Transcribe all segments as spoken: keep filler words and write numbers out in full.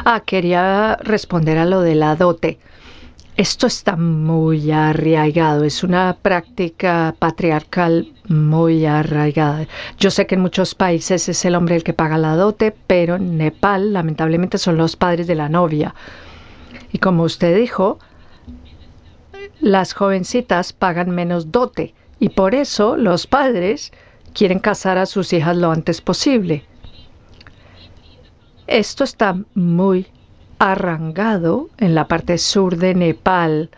Ah, quería responder a lo de la dote. Esto está muy arraigado, es una práctica patriarcal muy arraigada. Yo sé que en muchos países es el hombre el que paga la dote, pero en Nepal lamentablemente son los padres de la novia. Y como usted dijo, las jovencitas pagan menos dote y por eso los padres quieren casar a sus hijas lo antes posible. Esto está muy arraigado en la parte sur de Nepal,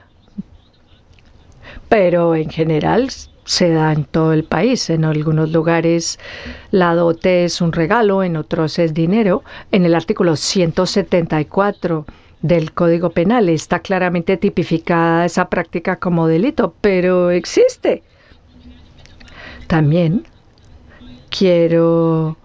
pero en general se da en todo el país. En algunos lugares la dote es un regalo, en otros es dinero. En el artículo ciento setenta y cuatro del Código Penal está claramente tipificada esa práctica como delito, pero existe. También quiero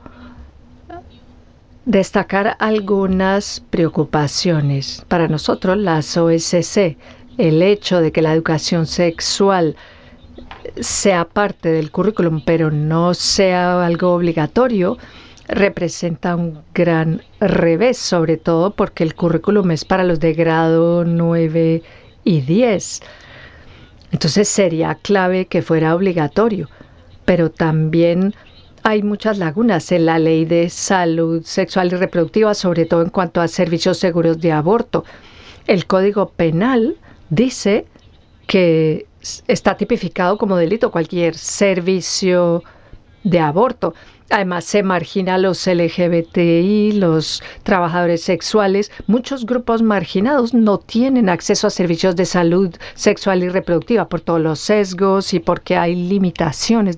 destacar algunas preocupaciones. Para nosotros, las O S C, el hecho de que la educación sexual sea parte del currículum, pero no sea algo obligatorio, representa un gran revés, sobre todo porque el currículum es para los de grado nueve y diez. Entonces sería clave que fuera obligatorio, pero también hay muchas lagunas en la ley de salud sexual y reproductiva, sobre todo en cuanto a servicios seguros de aborto. El Código Penal dice que está tipificado como delito cualquier servicio de aborto. Además, se margina a los L G B T I, los trabajadores sexuales. Muchos grupos marginados no tienen acceso a servicios de salud sexual y reproductiva por todos los sesgos y porque hay limitaciones